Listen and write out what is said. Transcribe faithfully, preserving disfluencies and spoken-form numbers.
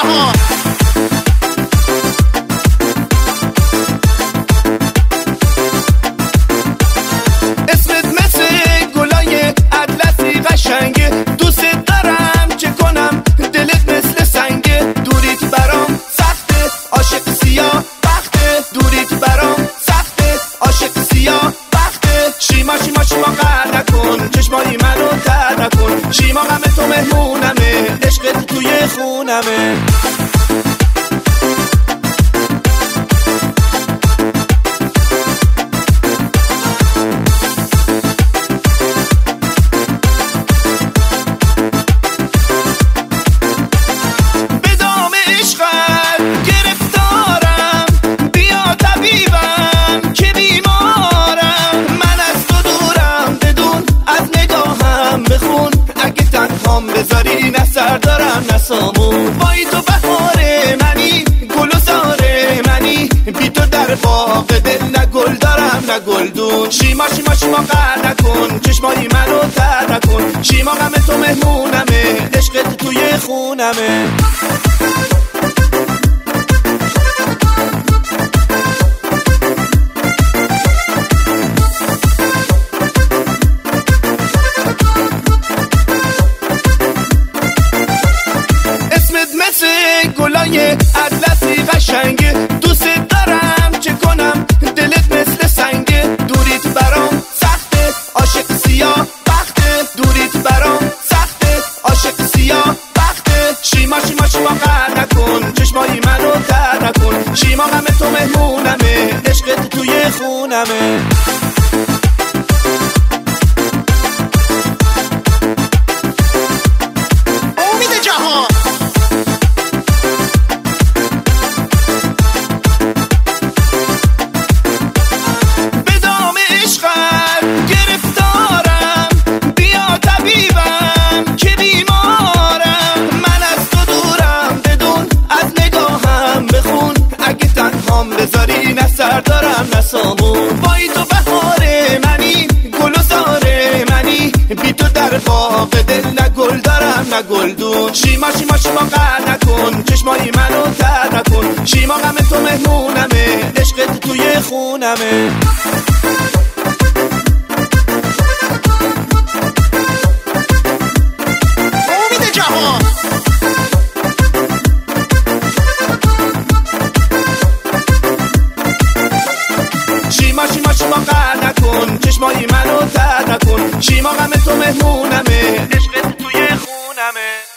جهان. اسمت مثل گلای اطلسی قشنگه، دوست دارم چه کنم دلت مثل سنگه. دوریت برام سخته عاشق سیاه بخته، دوریت برام سخته عاشق سیاه بخته. شیما شیما شیما قهر نکن، چشمای منو تر نکن. شیما غم تو مهمونمه، عشقت توی خونمه. بذاری نه سر دارم نه سامون، بایی تو بهاره منی گل و زاره منی. بی تو در باغ دل نه گل دارم نه گلدون. شیما شیما شیما قهر نکن، چشمایی منو تر نکن. شیما غم تو مهمونمه، عشقت توی خونمه. گلای اطلسی قشنگه، دوست دارم چه کنم دلت مثل سنگه. دوریت برام سخته عاشق سیاه بخته، دوریت برام سخته عاشق سیاه بخته. شیما شیما شیما قهر نکن، چشمایی منو تر نکن. شیما غم تو مهمونمه، عشقت توی خونمه. امید جهان. بذاری نه سر دارم نه سامون، بایی تو بهاره منی گل و زاره منی. بی تو در باغ دل نه گل دارم نه گلدون. شیما شیما شیما قهر نکن، چشمایی منو تر نکن. شیما غم تو مهمونمه، عشقت توی خونمه. امید جهان. شیما شیما شیما قهر نکن، چشمایی منو تر نکن. شیما غم تو مهمونمه، عشقت توی خونمه.